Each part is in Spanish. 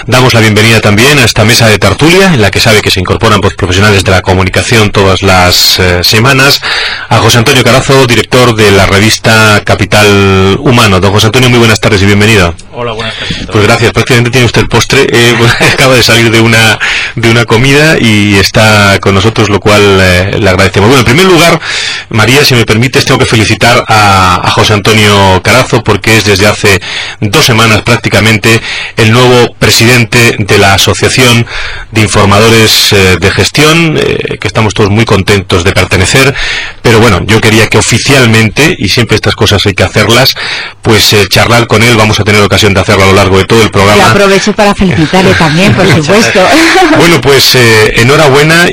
Damos la bienvenida también a esta mesa de tertulia, en la que sabe que se incorporan pues, profesionales de la comunicación todas las semanas, a José Antonio Carazo, director de la revista Capital Humano. Don José Antonio, muy buenas tardes y bienvenido. Hola, buenas tardes. Pues gracias, prácticamente tiene usted el postre. Acaba de salir de una comida y está con nosotros, lo cual le agradecemos. Bueno, en primer lugar, María, si me permites, tengo que felicitar a José Antonio Carazo, porque es desde hace 2 semanas prácticamente el nuevo presidente de la Asociación de Informadores de Gestión, que estamos todos muy contentos de pertenecer. Pero bueno, yo quería que oficialmente, y siempre estas cosas hay que hacerlas, pues charlar con él. Vamos a tener ocasión de hacerlo a lo largo de todo el programa. Y aprovecho para felicitarle también, por supuesto. Bueno, pues enhorabuena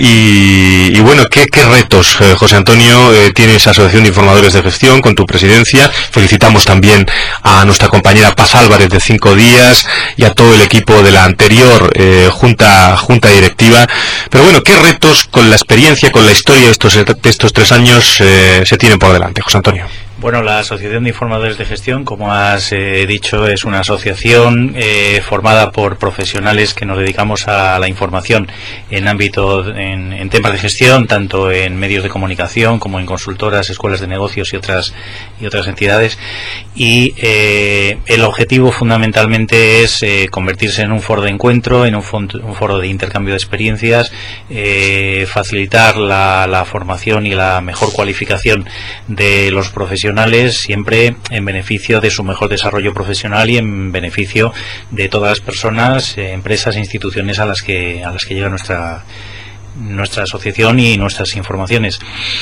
y bueno, ¿qué retos, José Antonio, tiene esa Asociación de Informadores de Gestión con tu presidencia? Felicitamos también a nuestra compañera Paz Álvarez de 5 días y a todo el equipo de la anterior junta directiva. Pero bueno, ¿qué retos con la experiencia, con la historia de estos 3 años se tienen por delante, José Antonio? Bueno, la Asociación de Informadores de Gestión, como has dicho, es una asociación formada por profesionales que nos dedicamos a la información en temas de gestión, tanto en medios de comunicación como en consultoras, escuelas de negocios y otras entidades. Y el objetivo fundamentalmente es convertirse en un foro de encuentro, en un foro de intercambio de experiencias, facilitar la formación y la mejor cualificación de los profesionales, siempre en beneficio de su mejor desarrollo profesional y en beneficio de todas las personas, empresas e instituciones a las que llega nuestra asociación y nuestras informaciones.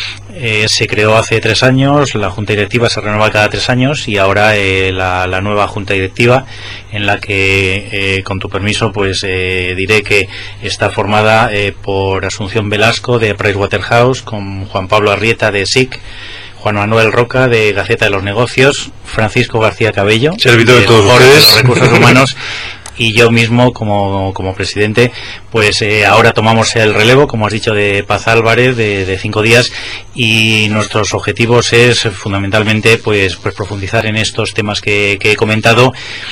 Se creó hace 3 años, la Junta Directiva se renueva cada 3 años y ahora la nueva Junta Directiva, en la que, con tu permiso, pues diré que está formada por Asunción Velasco de Pricewaterhouse, con Juan Pablo Arrieta de SIC, Juan Manuel Roca de Gaceta de los Negocios, Francisco García Cabello, servidor de todos ustedes, de los Recursos Humanos, y yo mismo como presidente. Pues ahora tomamos el relevo, como has dicho, de Paz Álvarez de 5 días, y nuestros objetivos es fundamentalmente pues profundizar en estos temas que he comentado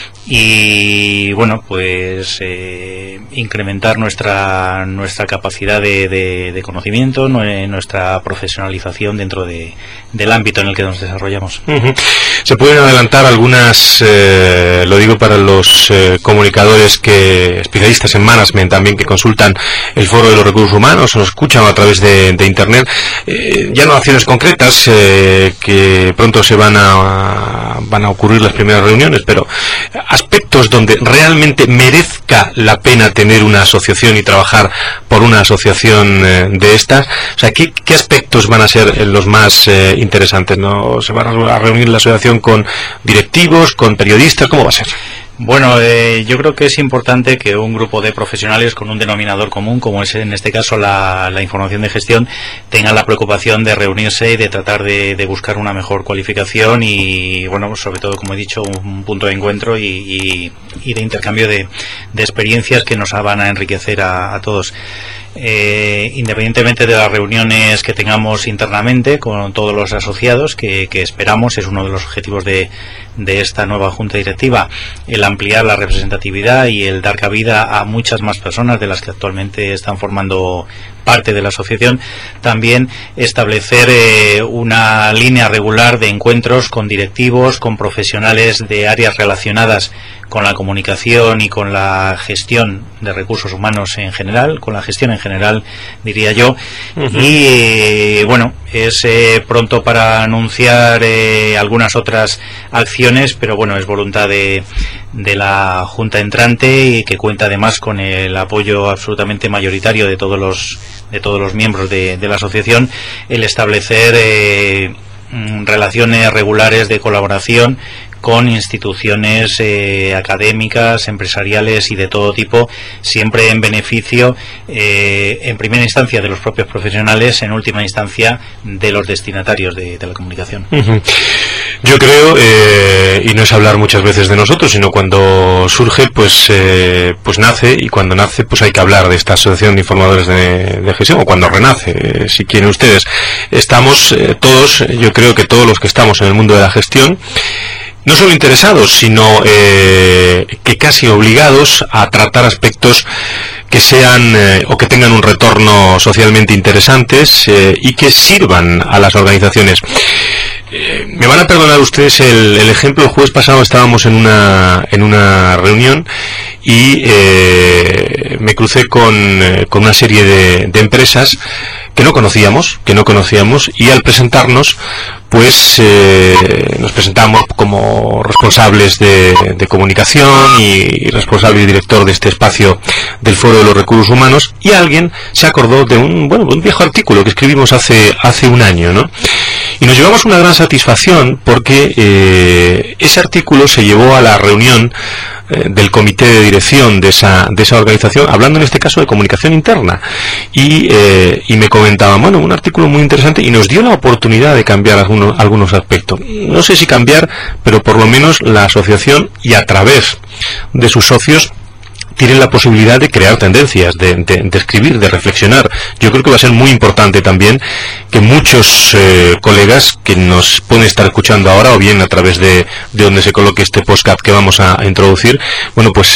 y bueno, pues incrementar nuestra capacidad de conocimiento, nuestra profesionalización dentro del ámbito en el que nos desarrollamos. Se pueden adelantar algunas, lo digo para los comunicadores especialistas en management también, que consultan el Foro de los Recursos Humanos o nos escuchan a través de Internet, ya no acciones concretas, que pronto se van a ocurrir las primeras reuniones, pero aspectos donde realmente merezca la pena tener una asociación y trabajar por una asociación de estas. O sea, ¿qué aspectos van a ser los más interesantes? ¿No se van a reunir la asociación con directivos, con periodistas? ¿Cómo va a ser? Bueno, yo creo que es importante que un grupo de profesionales con un denominador común, como es en este caso la información de gestión, tenga la preocupación de reunirse y de tratar de buscar una mejor cualificación y, bueno, sobre todo, como he dicho, un punto de encuentro y de intercambio de experiencias que nos van a enriquecer a todos. Independientemente de las reuniones que tengamos internamente con todos los asociados, que esperamos, es uno de los objetivos de esta nueva Junta Directiva, el ampliar la representatividad y el dar cabida a muchas más personas de las que actualmente están formando parte de la asociación. También establecer una línea regular de encuentros con directivos, con profesionales de áreas relacionadas con la comunicación y con la gestión de recursos humanos en general, con la gestión en general, diría yo. Y bueno, es pronto para anunciar algunas otras acciones, pero bueno, es voluntad de la Junta entrante y que cuenta además con el apoyo absolutamente mayoritario de todos los miembros de la asociación, el establecer relaciones regulares de colaboración con instituciones académicas, empresariales y de todo tipo, siempre en beneficio, en primera instancia, de los propios profesionales, en última instancia, de los destinatarios de la comunicación. Yo creo, y no es hablar muchas veces de nosotros, sino cuando surge, pues nace, y cuando nace, pues hay que hablar de esta Asociación de Informadores de Gestión, o cuando renace, si quieren ustedes. Estamos todos, yo creo que todos los que estamos en el mundo de la gestión, no solo interesados, sino que casi obligados a tratar aspectos que sean o que tengan un retorno socialmente interesantes y que sirvan a las organizaciones. Me van a perdonar ustedes el ejemplo. El jueves pasado estábamos en una reunión y me crucé con una serie de empresas que no conocíamos, y al presentarnos, pues nos presentamos como responsables de comunicación y responsable y director de este espacio del Foro de los Recursos Humanos, y alguien se acordó de un viejo artículo que escribimos hace un año, ¿no? Y nos llevamos una gran satisfacción porque ese artículo se llevó a la reunión del comité de dirección de esa organización, hablando en este caso de comunicación interna, y me comentaban, bueno, un artículo muy interesante, y nos dio la oportunidad de cambiar algunos aspectos. No sé si cambiar, pero por lo menos la asociación, y a través de sus socios, tienen la posibilidad de crear tendencias, de escribir, de reflexionar. Yo creo que va a ser muy importante también que muchos colegas que nos pueden estar escuchando ahora, o bien a través de donde se coloque este podcast que vamos a introducir, bueno, pues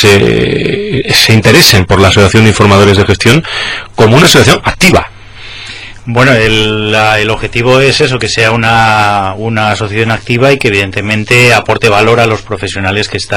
se interesen por la Asociación de Informadores de Gestión como una asociación activa. Bueno, el objetivo es eso, que sea una asociación activa y que evidentemente aporte valor a los profesionales que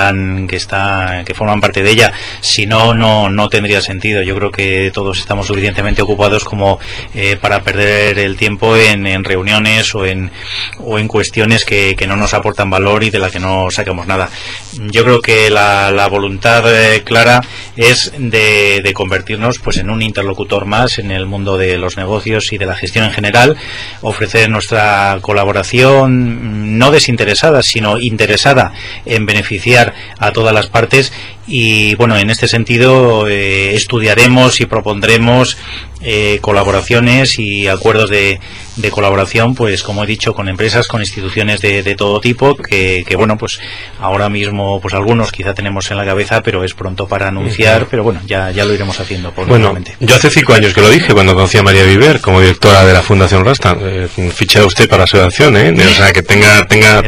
forman parte de ella. Si no, no tendría sentido. Yo creo que todos estamos suficientemente ocupados como para perder el tiempo en reuniones o en cuestiones que no nos aportan valor y de las que no sacamos nada. Yo creo que la voluntad clara es de convertirnos pues en un interlocutor más en el mundo de los negocios y de la gestión en general, ofrecer nuestra colaboración no desinteresada, sino interesada en beneficiar a todas las partes. Y bueno, en este sentido estudiaremos y propondremos colaboraciones y acuerdos de colaboración, pues como he dicho, con empresas, con instituciones de todo tipo, que bueno, pues ahora mismo pues algunos quizá tenemos en la cabeza, pero es pronto para anunciar, pero bueno, ya lo iremos haciendo progresivamente. Bueno, yo hace 5 años que lo dije, cuando conocí a María Viver como directora de la Fundación Rasta. Ficha usted para la asociación, o sea, que tenga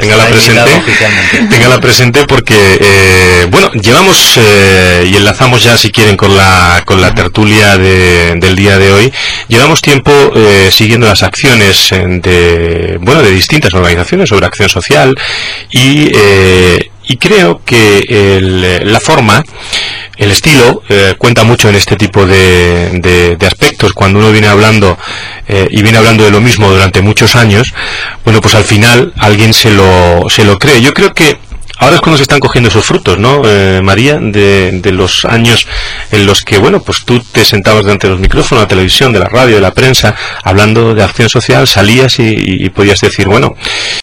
la presente porque bueno, llevamos y enlazamos ya, si quieren, con la tertulia del día de hoy. Llevamos tiempo siguiendo las acciones de distintas organizaciones sobre acción social, y creo que la forma, el estilo, cuenta mucho en este tipo de aspectos. Cuando uno viene hablando de lo mismo durante muchos años, bueno, pues al final alguien se lo cree. Yo creo que ahora es cuando se están cogiendo esos frutos, ¿no, María? De los años en los que, bueno, pues tú te sentabas delante de los micrófonos, de la televisión, de la radio, de la prensa, hablando de acción social, salías y podías decir, bueno,